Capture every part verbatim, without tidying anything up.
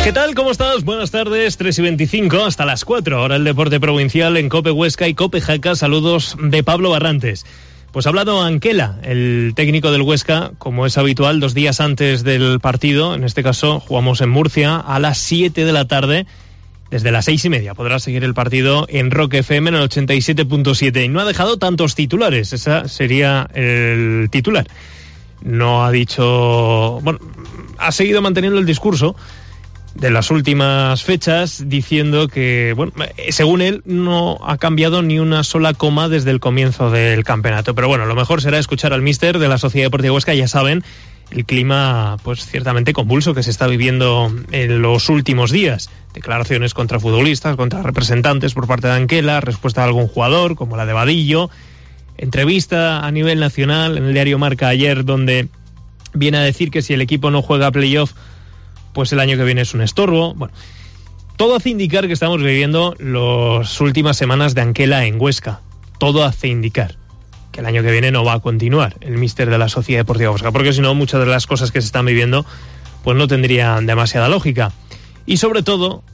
¿Qué tal? ¿Cómo estás? Buenas tardes, tres y veinticinco, hasta las cuatro, ahora el deporte provincial en COPE Huesca y COPE Jaca. Saludos de Pablo Barrantes. Pues ha hablado Anquela, el técnico del Huesca, como es habitual, dos días antes del partido. En este caso jugamos en Murcia a las siete de la tarde. Desde las seis y media podrás seguir el partido en Rock F M en el ochenta y siete punto siete. Y no ha dejado tantos titulares, ese sería el titular. No ha dicho... Bueno, ha seguido manteniendo el discurso de las últimas fechas, diciendo que, bueno, según él, no ha cambiado ni una sola coma desde el comienzo del campeonato. Pero bueno, lo mejor será escuchar al míster de la Sociedad Deportiva Huesca. Ya saben, el clima, pues ciertamente convulso que se está viviendo en los últimos días. Declaraciones contra futbolistas, contra representantes por parte de Anquela, respuesta de algún jugador, como la de Vadillo, entrevista a nivel nacional en el diario Marca ayer, donde viene a decir que si el equipo no juega playoff, pues el año que viene es un estorbo. Bueno, todo hace indicar que estamos viviendo las últimas semanas de Anquela en Huesca. Todo hace indicar que el año que viene no va a continuar el míster de la Sociedad Deportiva Huesca, porque si no, muchas de las cosas que se están viviendo pues no tendrían demasiada lógica. Y sobre todo,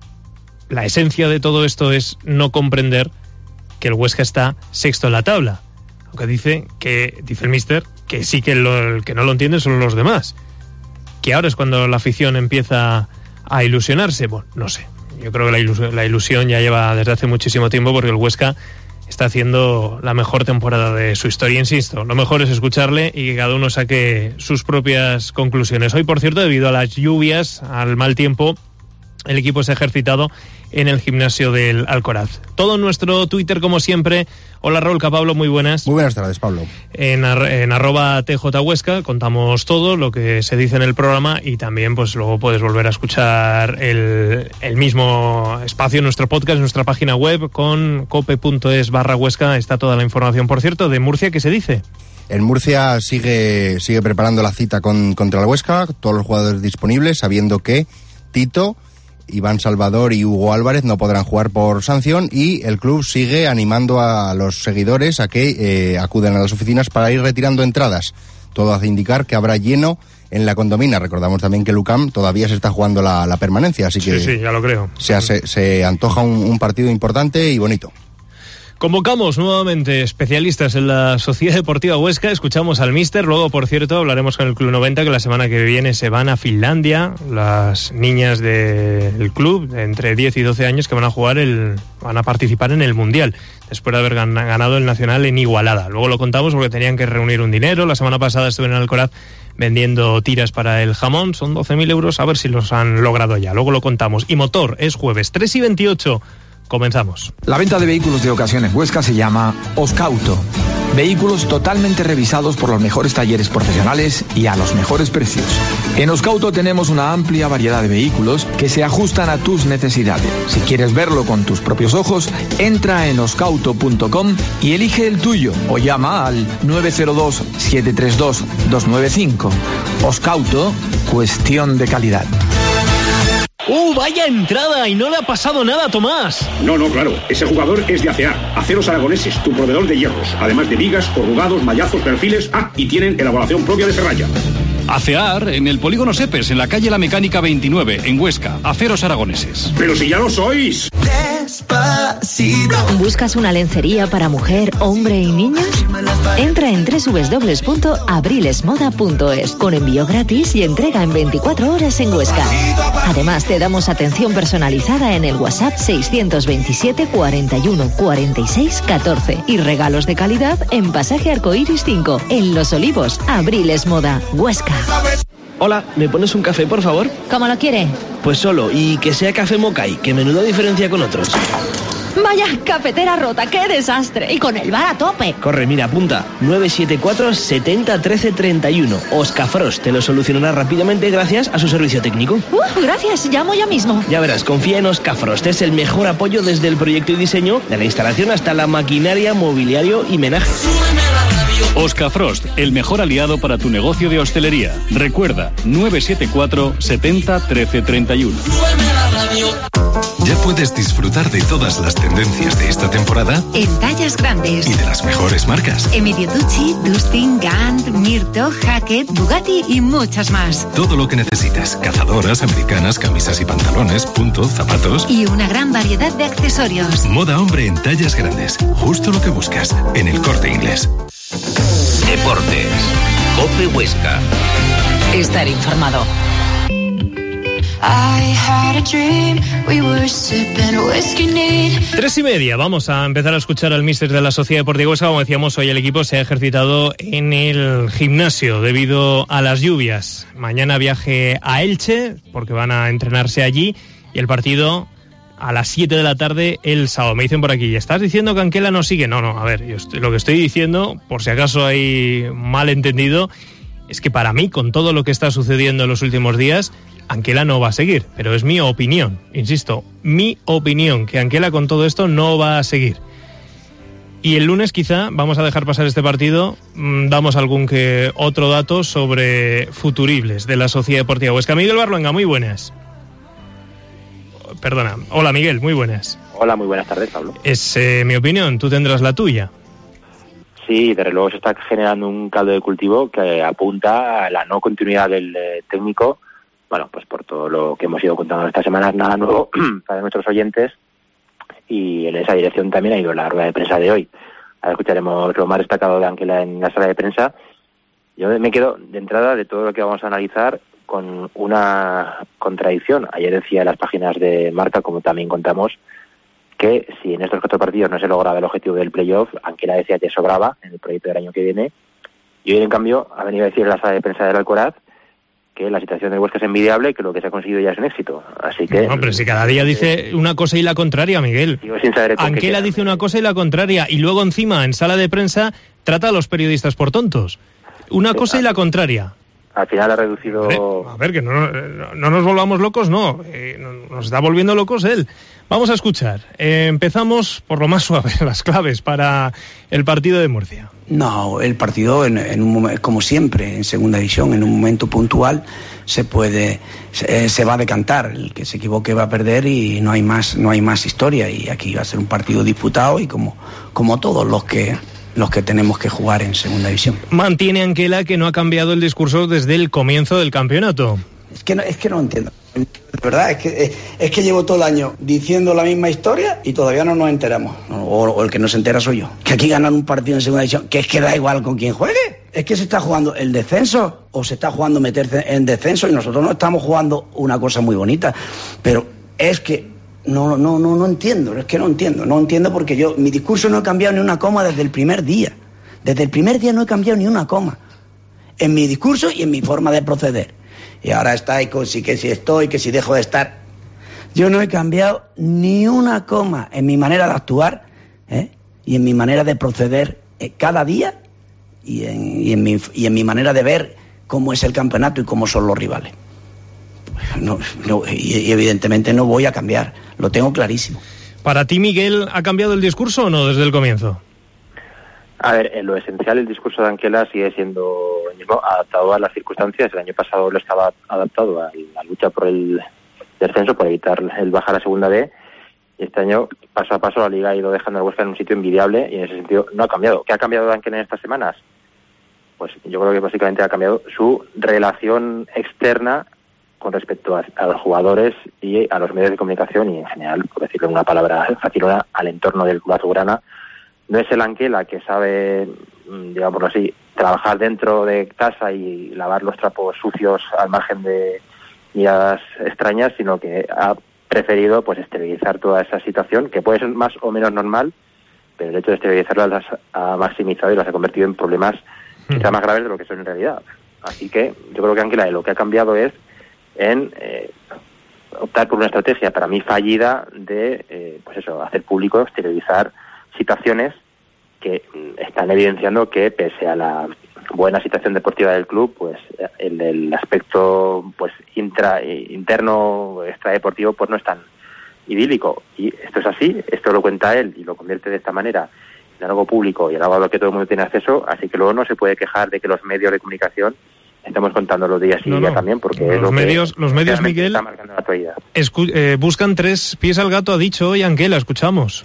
la esencia de todo esto es no comprender que el Huesca está sexto en la tabla. Aunque dice que dice el míster que sí que lo, el que no lo entienden son los demás. Que ahora es cuando la afición empieza a ilusionarse. Bueno, no sé. Yo creo que la, ilus- la ilusión ya lleva desde hace muchísimo tiempo, porque el Huesca está haciendo la mejor temporada de su historia. Insisto, lo mejor es escucharle y que cada uno saque sus propias conclusiones. Hoy, por cierto, debido a las lluvias, al mal tiempo, el equipo se ha ejercitado en el gimnasio del Alcoraz. Todo en nuestro Twitter, como siempre. Hola, Raúl Capablo, muy buenas. Muy buenas tardes, Pablo. En, ar- en arroba T J Huesca contamos todo lo que se dice en el programa, y también pues luego puedes volver a escuchar el, el mismo espacio en nuestro podcast, en nuestra página web, con cope.es barra Huesca. Está toda la información. Por cierto, de Murcia, ¿qué se dice? En Murcia sigue, sigue preparando la cita con, contra el Huesca, todos los jugadores disponibles, sabiendo que Tito, Iván Salvador y Hugo Álvarez no podrán jugar por sanción, y el club sigue animando a los seguidores a que eh, acuden a las oficinas para ir retirando entradas. Todo hace indicar que habrá lleno en la Condomina. Recordamos también que Lucam todavía se está jugando la, la permanencia, así que sí, sí, ya lo creo. Se, se, se antoja un, un partido importante y bonito. Convocamos nuevamente especialistas en la Sociedad Deportiva Huesca, escuchamos al míster, luego, por cierto, hablaremos con el Club noventa, que la semana que viene se van a Finlandia, las niñas del club de entre diez y doce años, que van a jugar el, van a participar en el Mundial, después de haber ganado el Nacional en Igualada. Luego lo contamos porque tenían que reunir un dinero. La semana pasada estuvieron en Alcoraz vendiendo tiras para el jamón, son doce mil euros, a ver si los han logrado ya. Luego lo contamos. Y motor, es jueves, tres y veintiocho. Comenzamos. La venta de vehículos de ocasión en Huesca se llama Oscauto. Vehículos totalmente revisados por los mejores talleres profesionales y a los mejores precios. En Oscauto tenemos una amplia variedad de vehículos que se ajustan a tus necesidades. Si quieres verlo con tus propios ojos, entra en oscauto punto com y elige el tuyo o llama al nueve cero dos, siete tres dos, dos nueve cinco. Oscauto, cuestión de calidad. ¡Uh, vaya entrada! Y no le ha pasado nada a Tomás. No, no, claro. Ese jugador es de A C A, Aceros Aragoneses, tu proveedor de hierros. Además de vigas, corrugados, mallazos, perfiles. Ah, y tienen elaboración propia de ferralla. ACEAR en el polígono Sepes, en la calle La Mecánica veintinueve, en Huesca. Aceros Aragoneses. ¡Pero si ya lo sois! ¿Buscas una lencería para mujer, hombre y niños? Entra en doble u doble u doble u punto abrilesmoda punto es, con envío gratis y entrega en veinticuatro horas en Huesca. Además, te damos atención personalizada en el WhatsApp seiscientos veintisiete, cuarenta y uno, cuarenta y seis, catorce y regalos de calidad en Pasaje Arcoiris cinco, en Los Olivos. Abriles Moda, Huesca. Hola, ¿me pones un café, por favor? ¿Cómo lo quiere? Pues solo, y que sea café Mokai, que menuda diferencia con otros. Vaya, cafetera rota, qué desastre. Y con el bar a tope. Corre, mira, apunta. nueve siete cuatro, setenta, trece, treinta y uno. Oscafrost te lo solucionará rápidamente gracias a su servicio técnico. Uh, gracias, llamo ya mismo. Ya verás, confía en Oscafrost. Es el mejor apoyo desde el proyecto y diseño, de la instalación hasta la maquinaria, mobiliario y menaje. Oscafrost, el mejor aliado para tu negocio de hostelería. Recuerda, nueve siete cuatro, setenta, trece, treinta y uno. ya puedes disfrutar de todas las tendencias de esta temporada en tallas grandes y de las mejores marcas. Emilio Ducci, Dustin, Gant, Mirto, Hackett, Bugatti y muchas más. Todo lo que necesitas: cazadoras, americanas, camisas y pantalones, punto, zapatos y una gran variedad de accesorios. Moda hombre en tallas grandes, justo lo que buscas en El Corte Inglés. Deportes, COPE Huesca. Estar informado. Tres y media, vamos a empezar a escuchar al míster de la Sociedad Deportiva Huesca. Como decíamos, hoy el equipo se ha ejercitado en el gimnasio debido a las lluvias. Mañana viaje a Elche, porque van a entrenarse allí, y el partido a las siete de la tarde el sábado. Me dicen por aquí, ¿estás diciendo que Anquela no sigue? No, no, a ver, yo estoy, lo que estoy diciendo, por si acaso hay malentendido, es que para mí, con todo lo que está sucediendo en los últimos días, Anquela no va a seguir, pero es mi opinión, insisto, mi opinión, que Anquela con todo esto no va a seguir. Y el lunes quizá vamos a dejar pasar este partido, mmm, damos algún que otro dato sobre futuribles de la Sociedad Deportiva Huesca. Miguel Barluenga, muy buenas. Perdona, hola Miguel, muy buenas. Hola, muy buenas tardes, Pablo. Es eh, mi opinión, tú tendrás la tuya. Sí, desde luego se está generando un caldo de cultivo que apunta a la no continuidad del eh, técnico. Bueno, pues por todo lo que hemos ido contando estas semanas, nada nuevo para nuestros oyentes, y en esa dirección también ha ido la rueda de prensa de hoy. Ahora escucharemos lo más destacado de Anquela en la sala de prensa. Yo me quedo de entrada de todo lo que vamos a analizar con una contradicción. Ayer decía en las páginas de Marca, como también contamos, que si en estos cuatro partidos no se lograba el objetivo del playoff, Anquela decía que sobraba en el proyecto del año que viene, y hoy en cambio ha venido a decir en la sala de prensa del Alcoraz que la situación del Huesca es envidiable, que lo que se ha conseguido ya es un éxito. Así que... No, pero si cada día dice una cosa y la contraria, Miguel. Sigo sin saber Anquela dice una cosa y la contraria, y luego encima en sala de prensa trata a los periodistas por tontos. Una sí, cosa y la contraria. Al final ha reducido... A ver, a ver que no, no, no nos volvamos locos, no. Eh, nos está volviendo locos él. Vamos a escuchar. Eh, empezamos por lo más suave, las claves para el partido de Murcia. No, el partido, en, en un momento, como siempre, en segunda división, en un momento puntual, se puede, se, se va a decantar. El que se equivoque va a perder y no hay más, no hay más historia. Y aquí va a ser un partido disputado y como, como todos los que... los que tenemos que jugar en segunda división. Mantiene Anquela que no ha cambiado el discurso desde el comienzo del campeonato. Es que no, es que no entiendo. De verdad, es que, es que llevo todo el año diciendo la misma historia y todavía no nos enteramos. O, o el que no se entera soy yo. Que aquí ganan un partido en segunda división, que es que da igual con quién juegue. Es que se está jugando el descenso o se está jugando meterse en descenso, y nosotros no estamos jugando una cosa muy bonita. Pero es que No, no, no, no entiendo, es que no entiendo, no entiendo porque yo, mi discurso no he cambiado ni una coma desde el primer día. Desde el primer día no he cambiado ni una coma. En mi discurso y en mi forma de proceder. Y ahora está, y con, sí, que si estoy, que si dejo de estar. Yo no he cambiado ni una coma en mi manera de actuar, ¿eh? Y en mi manera de proceder eh, cada día y en, y, en mi, y en mi manera de ver cómo es el campeonato y cómo son los rivales. No, no, y, y evidentemente no voy a cambiar, lo tengo clarísimo. ¿Para ti, Miguel, ha cambiado el discurso o no desde el comienzo? A ver, en lo esencial el discurso de Anquela sigue siendo el mismo, adaptado a las circunstancias. El año pasado lo estaba adaptado a la lucha por el descenso, por evitar el bajar a segunda B, y este año, paso a paso, la Liga ha ido dejando al Huesca en un sitio invidiable, y en ese sentido no ha cambiado. ¿Qué ha cambiado de Anquela en estas semanas? Pues yo creo que básicamente ha cambiado su relación externa con respecto a, a los jugadores y a los medios de comunicación, y en general, por decirlo en una palabra facilona, al entorno del club azulgrana. No es el Anquela que sabe, digámoslo así, trabajar dentro de casa y lavar los trapos sucios al margen de miradas extrañas, sino que ha preferido pues esterilizar toda esa situación, que puede ser más o menos normal, pero el hecho de esterilizarla las ha maximizado y las ha convertido en problemas quizá más graves de lo que son en realidad. Así que yo creo que Anquela lo que ha cambiado es en eh, optar por una estrategia para mí fallida de eh, pues eso, hacer público, exteriorizar situaciones que mm, están evidenciando que pese a la buena situación deportiva del club, pues el, el aspecto pues intra interno extradeportivo pues no es tan idílico, y esto es así, esto lo cuenta él y lo convierte de esta manera en algo público y en algo a lo que todo el mundo tiene acceso, así que luego no se puede quejar de que los medios de comunicación estamos contando los días y no, día no. también, porque los es lo medios, que los medios, Miguel, está marcando la actualidad. Escu- eh, buscan tres pies al gato, ha dicho hoy Anquela, escuchamos.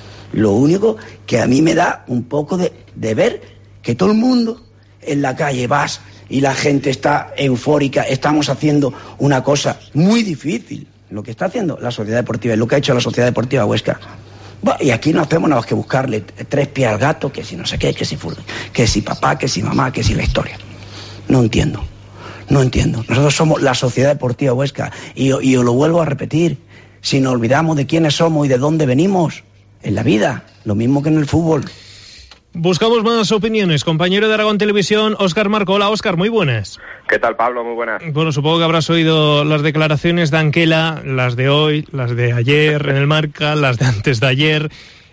Lo único que a mí me da un poco de, de ver que todo el mundo en la calle vas y la gente está eufórica, estamos haciendo una cosa muy difícil, lo que está haciendo la Sociedad Deportiva, lo que ha hecho la Sociedad Deportiva Huesca. Bueno, y aquí no hacemos nada más que buscarle tres pies al gato, que si no sé qué, que si fútbol, que si papá, que si mamá, que si la historia. No entiendo, no entiendo. Nosotros somos la Sociedad Deportiva Huesca y, y os lo vuelvo a repetir, si nos olvidamos de quiénes somos y de dónde venimos en la vida, lo mismo que en el fútbol. Buscamos más opiniones. Compañero de Aragón Televisión, Óscar Marco. Hola, Óscar, muy buenas. ¿Qué tal, Pablo? Muy buenas. Bueno, supongo que habrás oído las declaraciones de Anquela, las de hoy, las de ayer en el Marca, las de antes de ayer.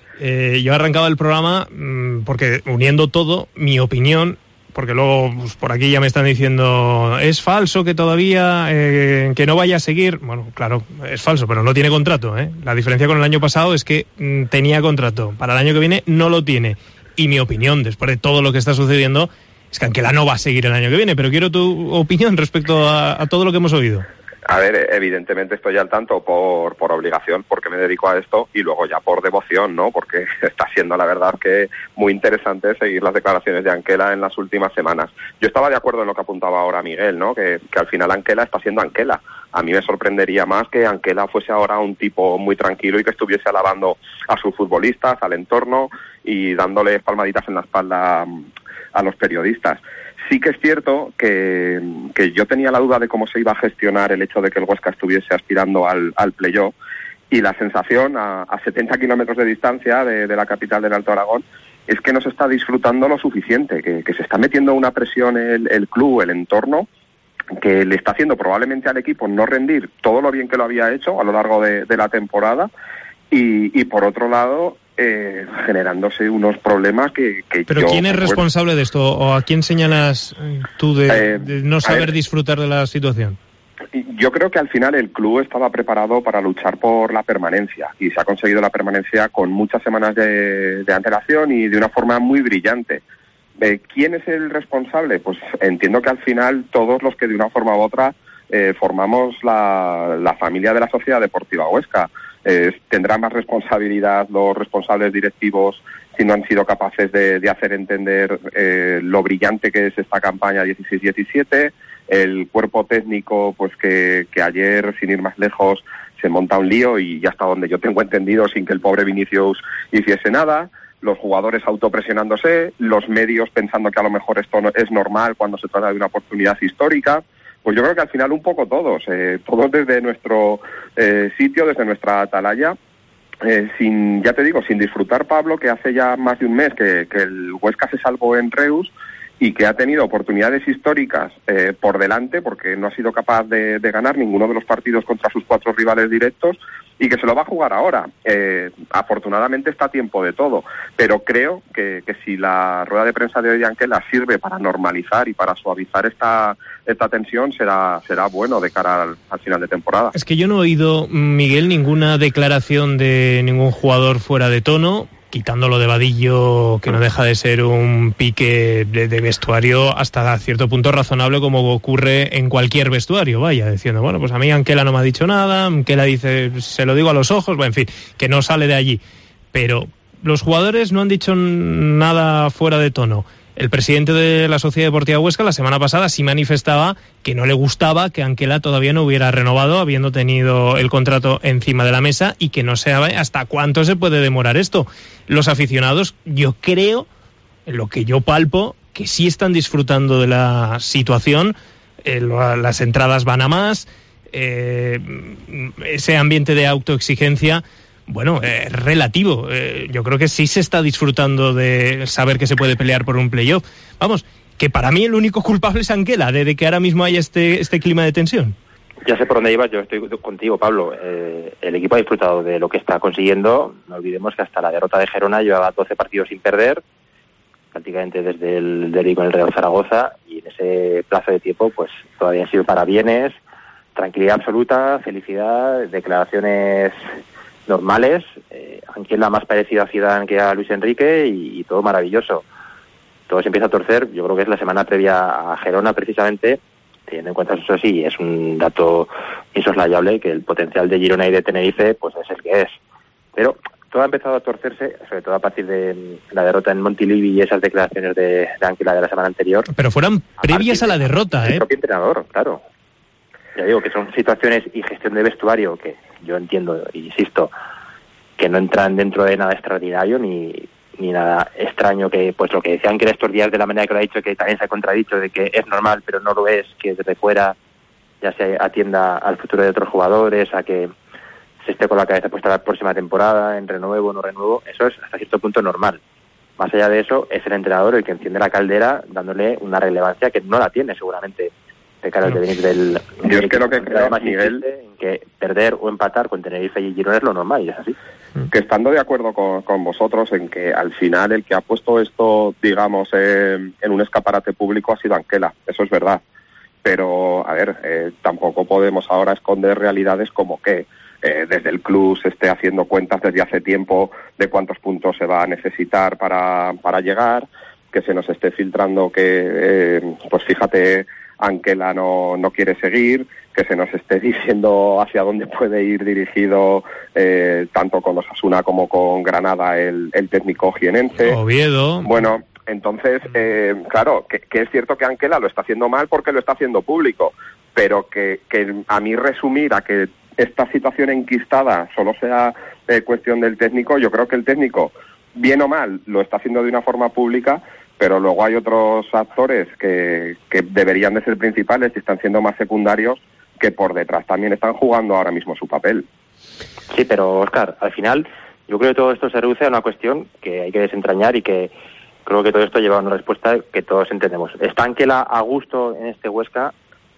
Eh, yo arrancaba el programa mmm, porque uniendo todo, mi opinión, porque luego pues, por aquí ya me están diciendo es falso que todavía, eh, que no vaya a seguir. Bueno, claro, es falso, pero no tiene contrato, ¿eh? La diferencia con el año pasado es que mmm, tenía contrato. Para el año que viene no lo tiene. Y mi opinión, después de todo lo que está sucediendo, es que Anquela no va a seguir el año que viene. Pero quiero tu opinión respecto a, a todo lo que hemos oído. A ver, evidentemente estoy al tanto por, por obligación, porque me dedico a esto, y luego ya por devoción, ¿no? Porque está siendo, la verdad, que muy interesante seguir las declaraciones de Anquela en las últimas semanas. Yo estaba de acuerdo en lo que apuntaba ahora Miguel, ¿no? Que, que al final Anquela está siendo Anquela. A mí me sorprendería más que Anquela fuese ahora un tipo muy tranquilo y que estuviese alabando a sus futbolistas, al entorno y dándole palmaditas en la espalda a los periodistas. Sí que es cierto que, que yo tenía la duda de cómo se iba a gestionar el hecho de que el Huesca estuviese aspirando al, al playoff, y la sensación a, a setenta kilómetros de distancia de, de la capital del Alto Aragón es que no se está disfrutando lo suficiente, que, que se está metiendo una presión el, el club, el entorno, que le está haciendo probablemente al equipo no rendir todo lo bien que lo había hecho a lo largo de, de la temporada, y, y por otro lado Eh, generándose unos problemas que, que ¿Pero yo... quién es responsable de esto? ¿O a quién señalas tú de, eh, de no saber ver, disfrutar de la situación? Yo creo que al final el club estaba preparado para luchar por la permanencia, y se ha conseguido la permanencia con muchas semanas de, de antelación y de una forma muy brillante. Eh, ¿Quién es el responsable? Pues entiendo que al final todos los que de una forma u otra eh, formamos la, la familia de la Sociedad Deportiva Huesca. Eh, tendrán más responsabilidad los responsables directivos si no han sido capaces de, de hacer entender eh, lo brillante que es esta campaña dieciséis diecisiete, el cuerpo técnico pues que, que ayer, sin ir más lejos, se monta un lío y hasta donde yo tengo entendido sin que el pobre Vinicius hiciese nada, los jugadores autopresionándose, los medios pensando que a lo mejor esto no, es normal cuando se trata de una oportunidad histórica. Pues yo creo que al final un poco todos, eh, todos desde nuestro eh, sitio, desde nuestra atalaya, eh, sin, ya te digo, sin disfrutar, Pablo, que hace ya más de un mes que, que el Huesca se salvó en Reus y que ha tenido oportunidades históricas eh, por delante, porque no ha sido capaz de, de ganar ninguno de los partidos contra sus cuatro rivales directos, y que se lo va a jugar ahora. Eh, afortunadamente está a tiempo de todo, pero creo que, que si la rueda de prensa de hoy de Anquela sirve para normalizar y para suavizar esta, esta tensión, será, será bueno de cara al, al final de temporada. Es que yo no he oído, Miguel, ninguna declaración de ningún jugador fuera de tono, quitándolo de Vadillo, que no deja de ser un pique de, de vestuario hasta cierto punto razonable, como ocurre en cualquier vestuario, vaya, diciendo, bueno, pues a mí Anquela no me ha dicho nada, Anquela dice, se lo digo a los ojos, bueno, en fin, que no sale de allí. Pero los jugadores no han dicho nada fuera de tono. El presidente de la Sociedad Deportiva Huesca la semana pasada sí manifestaba que no le gustaba que Anquela todavía no hubiera renovado, habiendo tenido el contrato encima de la mesa, y que no sabe hasta cuánto se puede demorar esto. Los aficionados, yo creo, en lo que yo palpo, que sí están disfrutando de la situación, eh, las entradas van a más, eh, ese ambiente de autoexigencia, bueno, es eh, relativo. Eh, yo creo que sí se está disfrutando de saber que se puede pelear por un playoff. Vamos, que para mí el único culpable es Anquela, de, de que ahora mismo haya este, este clima de tensión. Ya sé por dónde ibas, yo estoy contigo, Pablo. Eh, el equipo ha disfrutado de lo que está consiguiendo. No olvidemos que hasta la derrota de Gerona llevaba doce partidos sin perder, prácticamente desde el derbi con el Real Zaragoza, y en ese plazo de tiempo pues todavía han sido parabienes, tranquilidad absoluta, felicidad, declaraciones normales, eh, Anquela más parecido a Zidane que a Luis Enrique, y, y todo maravilloso. todo se empieza a torcer, yo creo que es la semana previa a Gerona precisamente, teniendo en cuenta eso sí, es un dato insoslayable que el potencial de Girona y de Tenerife pues es el que es. Pero todo ha empezado a torcerse, sobre todo a partir de la derrota en Montilivi y esas declaraciones de, de Anquela de la semana anterior. Pero fueran previas a, a la derrota, ¿eh? El propio entrenador, claro. Ya digo que son situaciones y gestión de vestuario que yo entiendo, insisto, que no entran dentro de nada extraordinario ni, ni nada extraño, que pues lo que decían que estos días de la manera que lo ha dicho, que también se ha contradicho, de que es normal pero no lo es, que desde fuera ya se atienda al futuro de otros jugadores, a que se esté con la cabeza puesta la próxima temporada, en renuevo o no renuevo, eso es hasta cierto punto normal. Más allá de eso, es el entrenador el que enciende la caldera dándole una relevancia que no la tiene seguramente de cara al devenir del... Yo es que lo que creo, además, Miguel, en que perder o empatar con Tenerife y Girona es lo normal, y es así. Que estando de acuerdo con, con vosotros en que al final el que ha puesto esto, digamos, eh, en un escaparate público ha sido Anquela, eso es verdad. Pero, a ver, eh, tampoco podemos ahora esconder realidades como que eh, desde el club se esté haciendo cuentas desde hace tiempo de cuántos puntos se va a necesitar para, para llegar, que se nos esté filtrando que, eh, pues fíjate, Anquela no, no quiere seguir, que se nos esté diciendo hacia dónde puede ir dirigido eh, tanto con Osasuna como con Granada el, el técnico jienense. Oviedo. Bueno, entonces, eh, claro, que, que es cierto que Anquela lo está haciendo mal porque lo está haciendo público, pero que, que a mí resumir a que esta situación enquistada solo sea eh, cuestión del técnico, yo creo que el técnico, bien o mal, lo está haciendo de una forma pública, pero luego hay otros actores que, que deberían de ser principales y están siendo más secundarios, que por detrás también están jugando ahora mismo su papel. Sí, pero Óscar, al final yo creo que todo esto se reduce a una cuestión que hay que desentrañar y que creo que todo esto lleva a una respuesta que todos entendemos. ¿Está Anquela a gusto en este Huesca?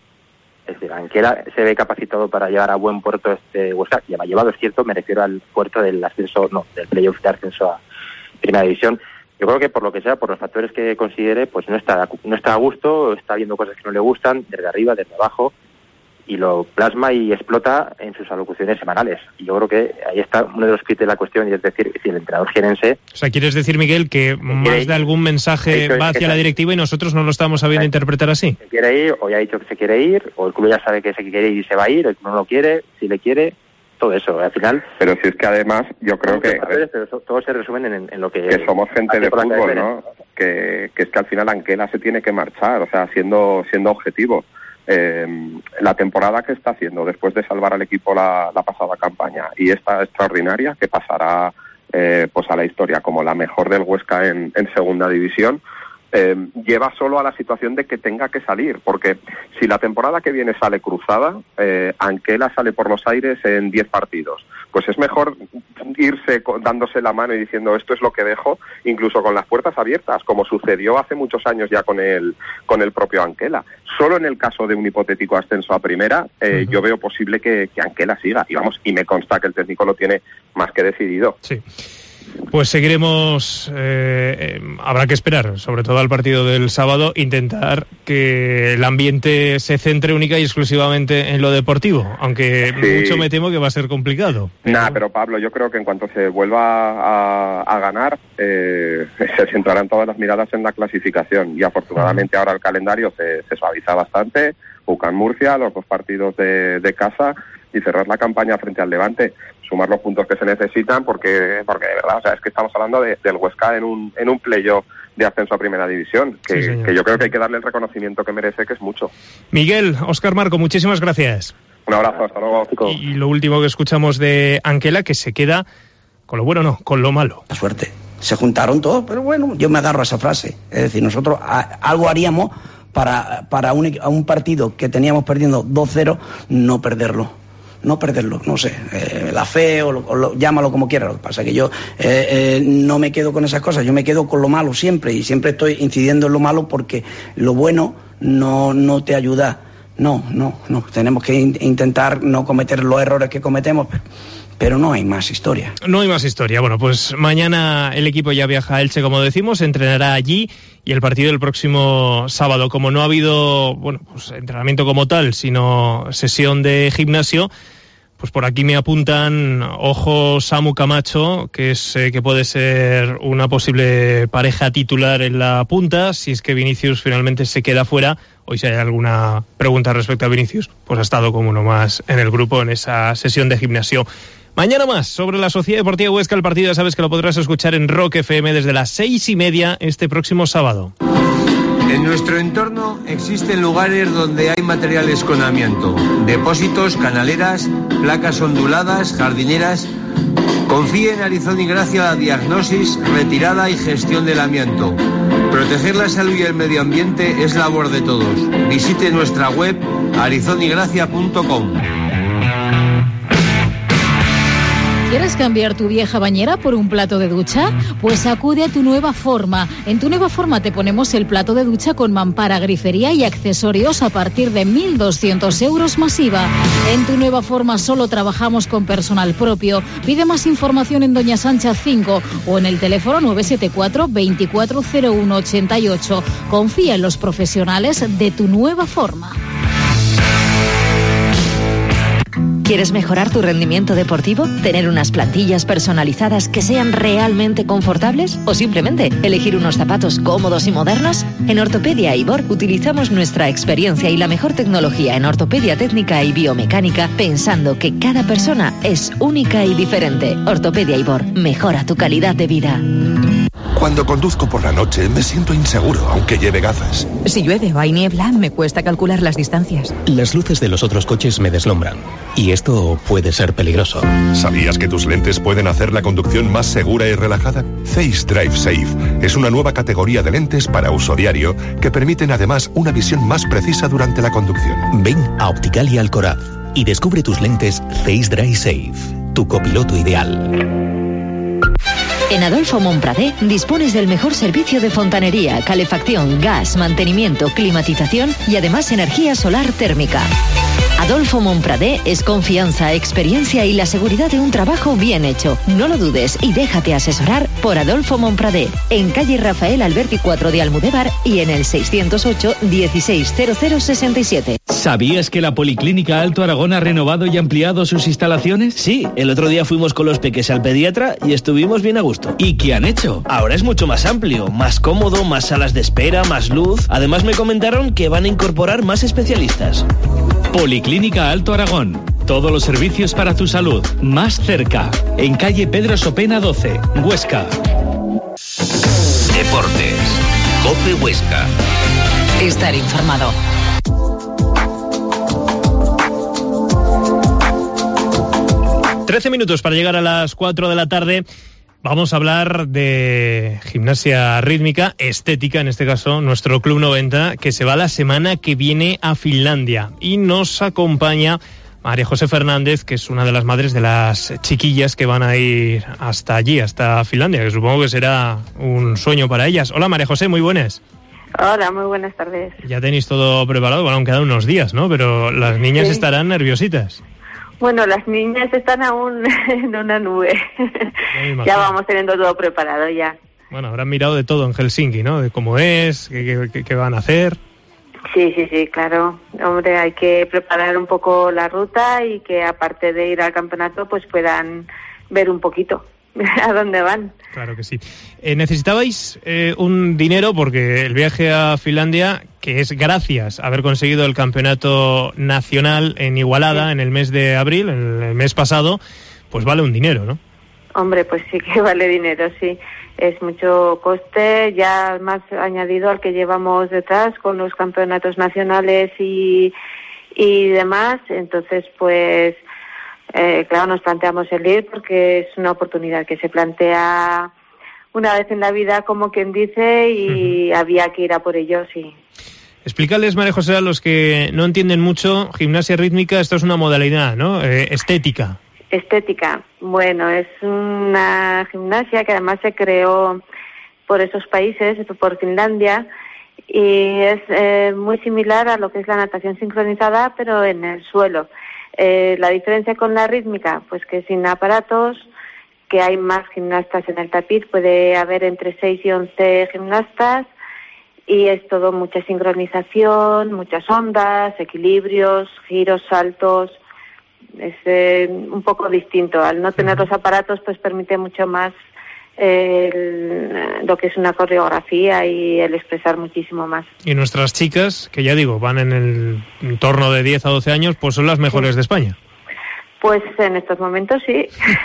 Es decir, Anquela se ve capacitado para llevar a buen puerto este Huesca. Ya me ha llevado, es cierto, me refiero al puerto del ascenso, no, del playoff de ascenso a Primera División. Yo creo que por lo que sea, por los factores que considere, pues no está no está a gusto, está viendo cosas que no le gustan, desde arriba, desde abajo, y lo plasma y explota en sus alocuciones semanales. Y yo creo que ahí está uno de los kits de la cuestión, y es decir, el entrenador jienense... O sea, ¿quieres decir, Miguel, que más de algún mensaje va hacia la directiva y nosotros no lo estamos sabiendo interpretar así? Se quiere ir, o ya ha dicho que se quiere ir, o el club ya sabe que se quiere ir y se va a ir, el club no lo quiere, si le quiere... todo eso, al final... Pero si es que además yo creo que... Papeles, pero eso, todo se resumen en, en lo que... Que somos gente de fútbol, ¿no? Que, que es que al final Anquela se tiene que marchar, o sea, siendo siendo objetivo. Eh, la temporada que está haciendo después de salvar al equipo la, la pasada campaña y esta extraordinaria, que pasará eh, pues a la historia como la mejor del Huesca en, en segunda división, Eh, lleva solo a la situación de que tenga que salir, porque si la temporada que viene sale cruzada, eh, Anquela sale por los aires en diez partidos, pues es mejor irse dándose la mano y diciendo esto es lo que dejo, incluso con las puertas abiertas, como sucedió hace muchos años ya con el con el propio Anquela. Solo en el caso de un hipotético ascenso a primera, eh, uh-huh. yo veo posible que, que Anquela siga, y vamos, y me consta que el técnico lo tiene más que decidido. Sí. Pues seguiremos, eh, eh, habrá que esperar, sobre todo al partido del sábado, intentar que el ambiente se centre única y exclusivamente en lo deportivo, aunque sí. mucho me temo que va a ser complicado. Pero... Nah, pero Pablo, yo creo que en cuanto se vuelva a, a ganar, eh, se centrarán todas las miradas en la clasificación, y afortunadamente ahora el calendario se, se suaviza bastante. UCAM Murcia, los dos partidos de, de casa, y cerrar la campaña frente al Levante, sumar los puntos que se necesitan, porque porque de verdad, o sea, es que estamos hablando de, del Huesca en un en un playoff de ascenso a Primera División, que, sí, que yo creo que hay que darle el reconocimiento que merece, que es mucho. Miguel, Óscar Marco, muchísimas gracias. Un abrazo, hasta luego. Y lo último que escuchamos de Anquela, que se queda con lo bueno, no, con lo malo. La suerte. Se juntaron todos, pero bueno, yo me agarro a esa frase. Es decir, nosotros a, algo haríamos para, para un, a un partido que teníamos perdiendo dos cero, no perderlo. No perderlo, no sé, eh, la fe o, lo, o lo, llámalo como quieras. Lo que pasa es que yo eh, eh, no me quedo con esas cosas, yo me quedo con lo malo siempre, y siempre estoy incidiendo en lo malo, porque lo bueno no, no te ayuda. No, no, no, tenemos que in- intentar no cometer los errores que cometemos, pero, pero no hay más historia. No hay más historia. Bueno, pues mañana el equipo ya viaja a Elche, como decimos, entrenará allí, y el partido del próximo sábado, como no ha habido, bueno, pues entrenamiento como tal, sino sesión de gimnasio, Pues por aquí me apuntan, ojo, Samu Camacho, que es eh, que puede ser una posible pareja titular en la punta, si es que Vinicius finalmente se queda fuera. Hoy si hay alguna pregunta respecto a Vinicius, pues ha estado como uno más en el grupo en esa sesión de gimnasio. Mañana más sobre la Sociedad Deportiva Huesca, el partido ya sabes que lo podrás escuchar en Rock F M desde las seis y media este próximo sábado. En nuestro entorno existen lugares donde hay materiales con amianto, depósitos, canaleras, placas onduladas, jardineras. Confíe en Arizón y Gracia la diagnosis, retirada y gestión del amianto. Proteger la salud y el medio ambiente es labor de todos. Visite nuestra web arizón y gracia punto com. ¿Quieres cambiar tu vieja bañera por un plato de ducha? Pues acude a Tu Nueva Forma. En Tu Nueva Forma te ponemos el plato de ducha con mampara, grifería y accesorios a partir de mil doscientos euros masiva. En Tu Nueva Forma solo trabajamos con personal propio. Pide más información en Doña Sancha cinco o en el teléfono nueve siete cuatro, veinticuatro cero uno ochenta y ocho. Confía en los profesionales de Tu Nueva Forma. ¿Quieres mejorar tu rendimiento deportivo? ¿Tener unas plantillas personalizadas que sean realmente confortables? ¿O simplemente elegir unos zapatos cómodos y modernos? En Ortopedia Ibor utilizamos nuestra experiencia y la mejor tecnología en ortopedia técnica y biomecánica, pensando que cada persona es única y diferente. Ortopedia Ibor, mejora tu calidad de vida. Cuando conduzco por la noche me siento inseguro, aunque lleve gafas. Si llueve o hay niebla, me cuesta calcular las distancias. Las luces de los otros coches me deslumbran. Y esto puede ser peligroso. ¿Sabías que tus lentes pueden hacer la conducción más segura y relajada? Face Drive Safe es una nueva categoría de lentes para uso diario que permiten además una visión más precisa durante la conducción. Ven a Opticalia Alcoraz y descubre tus lentes Face Drive Safe, tu copiloto ideal. En Adolfo Montpradé dispones del mejor servicio de fontanería, calefacción, gas, mantenimiento, climatización y además energía solar térmica. Adolfo Montpradé es confianza, experiencia y la seguridad de un trabajo bien hecho. No lo dudes y déjate asesorar por Adolfo Montpradé, en calle Rafael Alberti cuatro de Almudévar y en el seiscientos ocho, dieciséis cero cero sesenta y siete. ¿Sabías que la Policlínica Alto Aragón ha renovado y ampliado sus instalaciones? Sí, el otro día fuimos con los peques al pediatra y estuvimos bien a gusto. ¿Y qué han hecho? Ahora es mucho más amplio, más cómodo, más salas de espera, más luz. Además me comentaron que van a incorporar más especialistas. Policlínica Alto Aragón. Todos los servicios para tu salud, más cerca. En calle Pedro Sopena doce, Huesca. Deportes. COPE Huesca. Estar informado. Trece minutos para llegar a las cuatro de la tarde. Vamos a hablar de gimnasia rítmica, estética, en este caso, nuestro Club noventa, que se va la semana que viene a Finlandia. Y nos acompaña María José Fernández, que es una de las madres de las chiquillas que van a ir hasta allí, hasta Finlandia, que supongo que será un sueño para ellas. Hola María José, muy buenas. Hola, muy buenas tardes. Ya tenéis todo preparado, bueno, aún quedan unos días, ¿no? Pero las niñas sí estarán nerviositas. Bueno, las niñas están aún en una nube. Ya, ya vamos teniendo todo preparado ya. Bueno, habrán mirado de todo en Helsinki, ¿no? De cómo es, qué, qué, qué van a hacer. Sí, sí, sí, claro. Hombre, hay que preparar un poco la ruta y que aparte de ir al campeonato, pues puedan ver un poquito a dónde van. Claro que sí. Eh, necesitabais eh, un dinero porque el viaje a Finlandia, que es gracias a haber conseguido el campeonato nacional en Igualada sí. en el mes de abril, en el mes pasado, pues vale un dinero, ¿no? Hombre, pues sí que vale dinero, sí. Es mucho coste, ya más añadido al que llevamos detrás con los campeonatos nacionales y, y demás. Entonces, pues... Eh, claro, nos planteamos el ir porque es una oportunidad que se plantea una vez en la vida, como quien dice, y uh-huh. había que ir a por ello, sí. Explícales, María José, a los que no entienden mucho, gimnasia rítmica, esto es una modalidad, ¿no? Eh, estética. Estética. Bueno, es una gimnasia que además se creó por esos países, por Finlandia, y es eh, muy similar a lo que es la natación sincronizada, pero en el suelo. Eh, la diferencia con la rítmica, pues que sin aparatos, que hay más gimnastas en el tapiz, puede haber entre seis y once gimnastas, y es todo mucha sincronización, muchas ondas, equilibrios, giros, saltos, es eh, un poco distinto. Al no tener los aparatos, pues permite mucho más eh, el, lo que es una coreografía y el expresar muchísimo más. Y nuestras chicas, que ya digo, van en el entorno de diez a doce años, pues son las mejores sí. de España. Pues en estos momentos sí.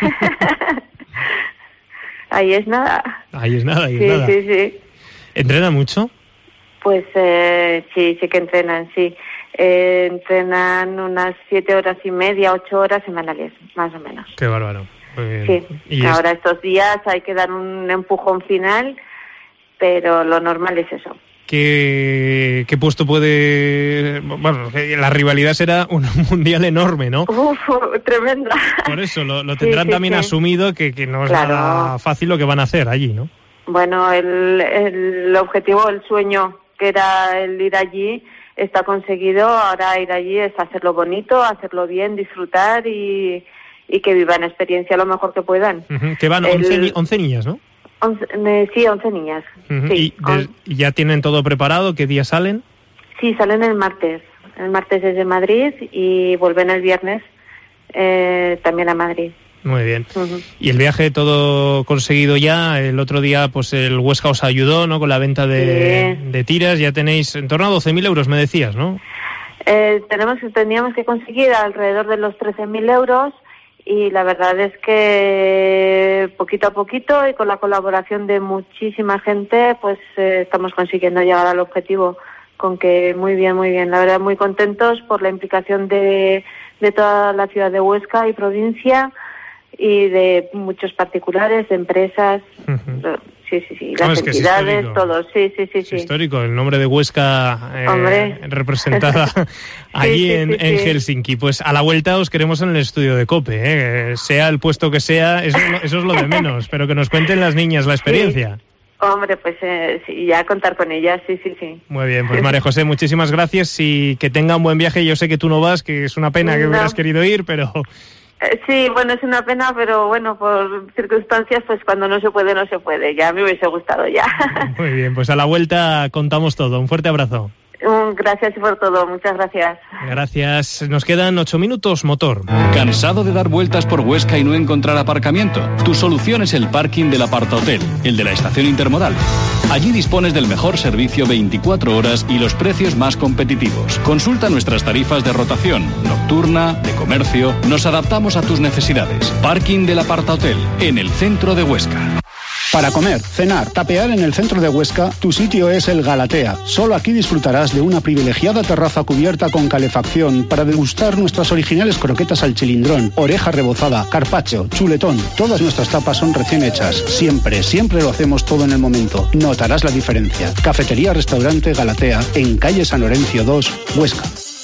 Ahí es nada. Ahí es nada, ahí sí, es nada. Sí, sí. ¿Entrena mucho? Pues eh, sí, sí que entrenan, sí. Eh, entrenan unas siete horas y media, ocho horas semanales, más o menos. Qué bárbaro. Muy bien. Sí, ¿Y ahora es... estos días hay que dar un empujón final, pero lo normal es eso. ¿Qué, qué puesto puede...? Bueno, la rivalidad será un mundial enorme, ¿no? Uf, tremenda. Por eso, lo, lo tendrán sí, sí, también sí. asumido que, que no es claro. nada fácil lo que van a hacer allí, ¿no? Bueno, el, el objetivo, el sueño, que era el ir allí, está conseguido. Ahora ir allí es hacerlo bonito, hacerlo bien, disfrutar y, y que vivan experiencia lo mejor que puedan. Uh-huh. Que van once niñas, ¿no? once, eh, sí, once niñas. Uh-huh. Sí, ¿Y, de, ¿Y ya tienen todo preparado? ¿Qué día salen? Sí, salen el martes. El martes desde Madrid y vuelven el viernes eh, también a Madrid. Muy bien. Uh-huh. Y el viaje todo conseguido ya. El otro día, pues el Huesca os ayudó, ¿no? Con la venta de, sí. de tiras. Ya tenéis en torno a doce mil euros, me decías, ¿no? Eh, tenemos, teníamos que conseguir alrededor de los trece mil euros y la verdad es que poquito a poquito y con la colaboración de muchísima gente, pues eh, estamos consiguiendo llegar al objetivo. Con que muy bien, muy bien. La verdad, muy contentos por la implicación de, de toda la ciudad de Huesca y provincia, y de muchos particulares, de empresas, uh-huh. sí, sí, sí, las no, entidades, todos, sí, sí, sí, es sí. histórico, el nombre de Huesca eh, representada allí sí, sí, en, sí, en sí. Helsinki. Pues a la vuelta os queremos en el estudio de COPE, eh, sea el puesto que sea, eso, eso es lo de menos, pero que nos cuenten las niñas la experiencia. Sí. Hombre, pues eh, sí, ya contar con ellas, sí, sí, sí. Muy bien, pues María José, muchísimas gracias y que tenga un buen viaje. Yo sé que tú no vas, que es una pena que no. hubieras querido ir, pero... Sí, bueno, es una pena, pero bueno, por circunstancias, pues cuando no se puede, no se puede. Ya me hubiese gustado ya. Muy bien, pues a la vuelta contamos todo. Un fuerte abrazo. Gracias por todo, muchas gracias. Gracias. Nos quedan ocho minutos, motor. ¿Cansado de dar vueltas por Huesca y no encontrar aparcamiento? Tu solución es el parking del Apartahotel, el de la estación intermodal. Allí dispones del mejor servicio veinticuatro horas y los precios más competitivos. Consulta nuestras tarifas de rotación, nocturna, de comercio. Nos adaptamos a tus necesidades. Parking del Apartahotel, en el centro de Huesca. Para comer, cenar, tapear en el centro de Huesca, tu sitio es el Galatea. Solo aquí disfrutarás de una privilegiada terraza cubierta con calefacción para degustar nuestras originales croquetas al chilindrón, oreja rebozada, carpaccio, chuletón. Todas nuestras tapas son recién hechas. Siempre, siempre lo hacemos todo en el momento. Notarás la diferencia. Cafetería Restaurante Galatea, en calle San Lorenzo dos, Huesca.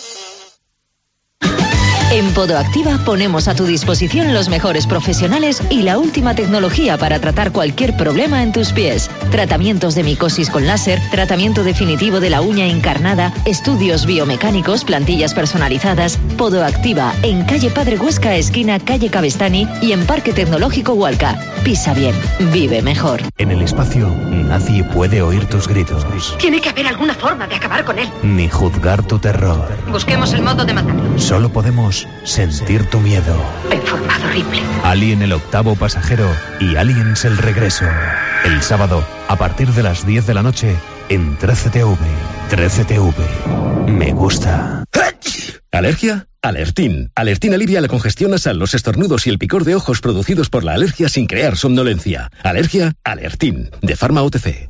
En Podoactiva ponemos a tu disposición los mejores profesionales y la última tecnología para tratar cualquier problema en tus pies. Tratamientos de micosis con láser, tratamiento definitivo de la uña encarnada, estudios biomecánicos, plantillas personalizadas. Podoactiva, en calle Padre Huesca, esquina calle Cabestany y en Parque Tecnológico Hualca. Pisa bien, vive mejor. En el espacio, nadie puede oír tus gritos. Tiene que haber alguna forma de acabar con él. Ni juzgar tu terror. Busquemos el modo de matarlo. Solo podemos sentir tu miedo. Enformado Ripley. Alien el octavo pasajero y Aliens el regreso. El sábado, a partir de las diez de la noche, en trece T V. trece T V. Me gusta. ¿Alergia? Alertin. Alertin alivia la congestión nasal, los estornudos y el picor de ojos producidos por la alergia sin crear somnolencia. Alergia, Alertin. De Pharma O T C.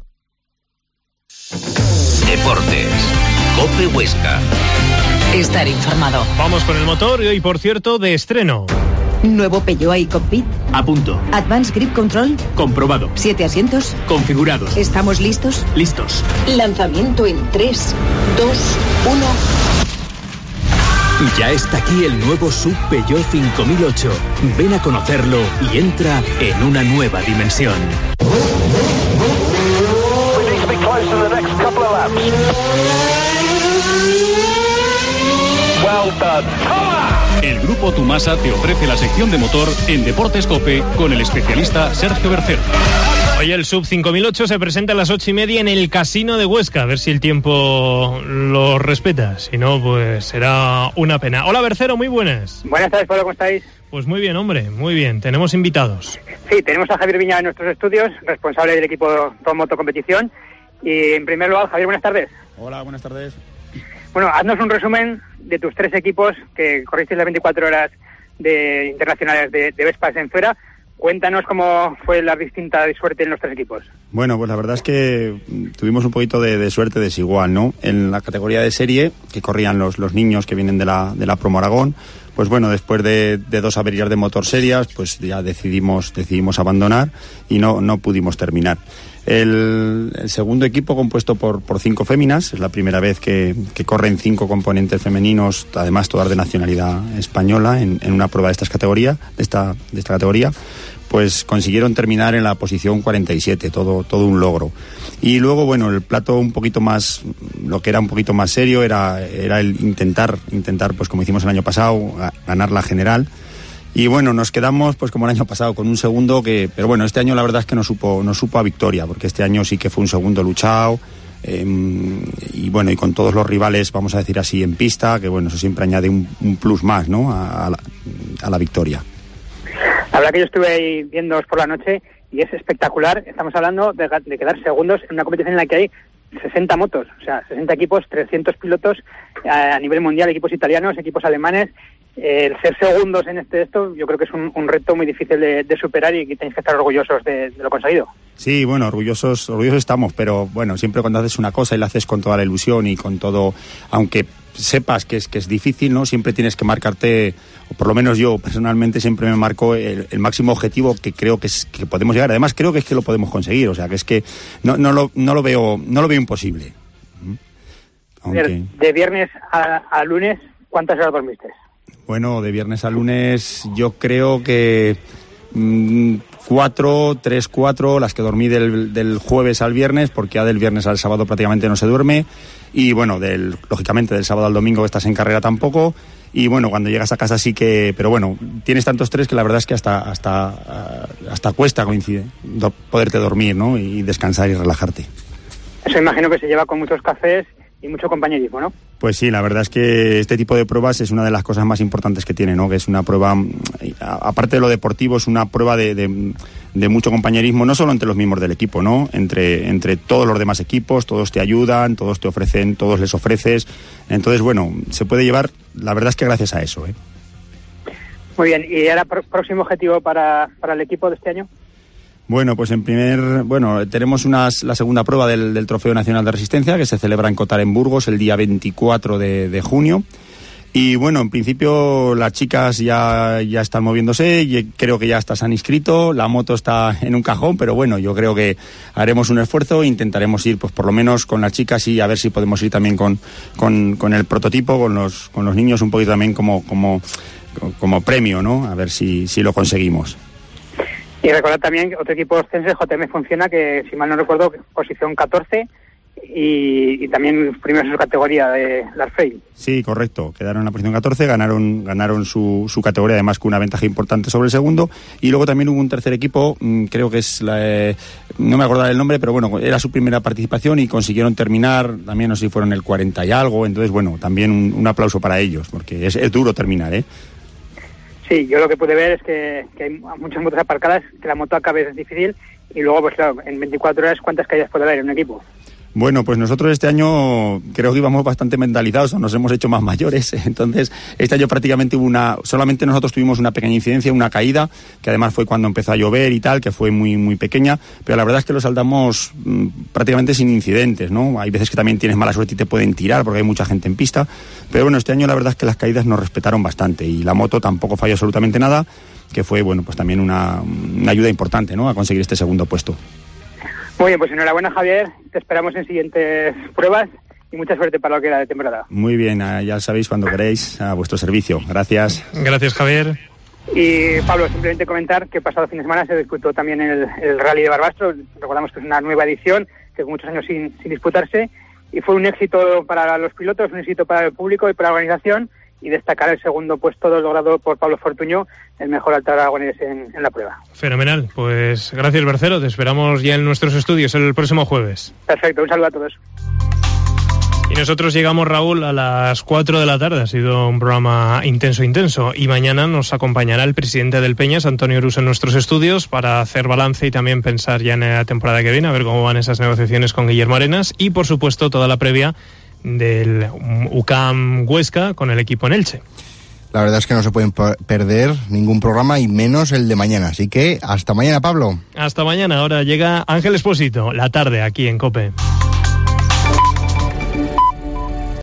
Deportes. COPE Huesca. Estar informado. Vamos con el motor y hoy, por cierto, de estreno. Nuevo Peugeot i-Cockpit. A punto. Advanced Grip Control. Comprobado. Siete asientos. Configurados. ¿Estamos listos? Listos. Lanzamiento en tres, dos, uno... Ya está aquí el nuevo Sub Peugeot cinco mil ocho. Ven a conocerlo y entra en una nueva dimensión. El Grupo Tumasa te ofrece la sección de motor en Deportes COPE con el especialista Sergio Bercero. Hoy el Sub cinco mil ocho se presenta a las ocho y media en el Casino de Huesca. A ver si el tiempo lo respeta. Si no, pues será una pena. Hola, Bercero, muy buenas. Buenas tardes, Pablo, ¿cómo estáis? Pues muy bien, hombre, muy bien. Tenemos invitados. Sí, tenemos a Javier Viña en nuestros estudios, responsable del equipo Top Moto Competición. Y en primer lugar, Javier, buenas tardes. Hola, buenas tardes. Bueno, haznos un resumen de tus tres equipos que corriste las veinticuatro horas de internacionales de, de Vespas en Zuera. Cuéntanos cómo fue la distinta suerte en los tres equipos. Bueno, pues la verdad es que tuvimos un poquito de, de suerte desigual, ¿no? En la categoría de serie, que corrían los, los niños que vienen de la, de la Promo Aragón, pues bueno, después de, de dos averías de motor serias, pues ya decidimos, decidimos abandonar y no, no pudimos terminar. El, el segundo equipo, compuesto por, por cinco féminas, es la primera vez que, que corren cinco componentes femeninos, además todas de nacionalidad española, en, en una prueba de estas categorías, de esta, de esta categoría, pues consiguieron terminar en la posición cuarenta y siete, todo, todo un logro. Y luego, bueno, el plato un poquito más, lo que era un poquito más serio era, era el intentar, intentar, pues como hicimos el año pasado, ganar la general. Y bueno, nos quedamos, pues como el año pasado, con un segundo que, pero bueno, este año la verdad es que no supo, no supo a victoria, porque este año sí que fue un segundo luchado, eh, y bueno, y con todos los rivales, vamos a decir así, en pista, que bueno, eso siempre añade un, un plus más, ¿no?, a, a, la, a la victoria. La verdad que yo estuve ahí viéndoos por la noche y es espectacular. Estamos hablando de, de quedar segundos en una competición en la que hay sesenta motos, o sea, sesenta equipos, trescientos pilotos a, a nivel mundial, equipos italianos, equipos alemanes. Eh, el ser segundos en este esto, yo creo que es un, un reto muy difícil de, de superar y que tenéis que estar orgullosos de, de lo conseguido. Sí, bueno, orgullosos, orgullosos estamos, pero bueno, siempre cuando haces una cosa y la haces con toda la ilusión y con todo, aunque sepas que es que es difícil, ¿no?, siempre tienes que marcarte, o por lo menos yo personalmente siempre me marco el, el máximo objetivo que creo que es que podemos llegar. Además creo que es que lo podemos conseguir, o sea, que es que no, no lo no lo veo no lo veo imposible. Aunque... De viernes a, a lunes, ¿cuántas horas dormiste? Bueno, de viernes a lunes yo creo que mmm, cuatro, tres, cuatro, las que dormí del, del jueves al viernes, porque ya del viernes al sábado prácticamente no se duerme. Y bueno, del, lógicamente del sábado al domingo estás en carrera tampoco. Y bueno, cuando llegas a casa sí que... Pero bueno, tienes tantos estrés que la verdad es que hasta hasta hasta cuesta coincide do, poderte dormir, ¿no?, y descansar y relajarte. Eso imagino que se lleva con muchos cafés y mucho compañerismo, ¿no? Pues sí, la verdad es que este tipo de pruebas es una de las cosas más importantes que tiene, ¿no? Que es una prueba, aparte de lo deportivo, es una prueba de, de, de mucho compañerismo, no solo entre los miembros del equipo, ¿no? Entre, entre todos los demás equipos, todos te ayudan, todos te ofrecen, todos les ofreces. Entonces, bueno, se puede llevar, la verdad es que gracias a eso, ¿eh? Muy bien, ¿y ahora próximo objetivo para, para el equipo de este año? Bueno, pues en primer, bueno, tenemos unas, la segunda prueba del, del Trofeo Nacional de Resistencia, que se celebra en Cotar, en Burgos, el día veinticuatro de, de junio. Y bueno, en principio las chicas ya, ya están moviéndose, y creo que ya hasta se han inscrito, la moto está en un cajón, pero bueno, yo creo que haremos un esfuerzo e intentaremos ir, pues por lo menos con las chicas, y a ver si podemos ir también con, con, con el prototipo, con los, con los niños, un poquito también como, como, como premio, ¿no? A ver si, si lo conseguimos. Y recordad también que otro equipo ostense, J M Funciona, que si mal no recuerdo, posición catorce y, y también primero en su categoría de las F E I. Sí, correcto. Quedaron en la posición catorce, ganaron ganaron su, su categoría, además con una ventaja importante sobre el segundo. Y luego también hubo un tercer equipo, creo que es, la, eh, no me acordaré el nombre, pero bueno, era su primera participación y consiguieron terminar, también no sé si fueron el cuarenta y algo. Entonces, bueno, también un, un aplauso para ellos, porque es, es duro terminar, ¿eh? Sí, yo lo que pude ver es que, que hay muchas motos aparcadas, que la moto acabe es difícil y luego, pues claro, en veinticuatro horas, ¿cuántas caídas puede haber en un equipo? Bueno, pues nosotros este año creo que íbamos bastante mentalizados, o nos hemos hecho más mayores, entonces este año prácticamente hubo una, solamente nosotros tuvimos una pequeña incidencia, una caída, que además fue cuando empezó a llover y tal, que fue muy muy pequeña, pero la verdad es que lo saldamos mmm, prácticamente sin incidentes, ¿no? Hay veces que también tienes mala suerte y te pueden tirar porque hay mucha gente en pista, pero bueno, este año la verdad es que las caídas nos respetaron bastante y la moto tampoco falló absolutamente nada, que fue, bueno, pues también una, una ayuda importante, ¿no?, a conseguir este segundo puesto. Muy bien, pues enhorabuena, Javier, te esperamos en siguientes pruebas y mucha suerte para lo que era de temporada. Muy bien, ya sabéis, cuando queréis, a vuestro servicio. Gracias. Gracias, Javier. Y Pablo, simplemente comentar que pasado fin de semana se disputó también el, el Rally de Barbastro. Recordamos que es una nueva edición, que con muchos años sin, sin disputarse, y fue un éxito para los pilotos, un éxito para el público y para la organización, y destacar el segundo puesto logrado por Pablo Fortuño, el mejor alto aragonés en, en la prueba. Fenomenal, pues gracias Bercero, te esperamos ya en nuestros estudios el próximo jueves. Perfecto, un saludo a todos. Y nosotros llegamos, Raúl, a las cuatro de la tarde. Ha sido un programa intenso, intenso. Y mañana nos acompañará el presidente del Peñas, Antonio Urus, en nuestros estudios para hacer balance y también pensar ya en la temporada que viene, a ver cómo van esas negociaciones con Guillermo Arenas. Y, por supuesto, toda la previa del U C A M Huesca con el equipo en Elche. La verdad es que no se pueden perder ningún programa y menos el de mañana. Así que hasta mañana, Pablo. Hasta mañana. Ahora llega Ángel Expósito, la tarde aquí en COPE.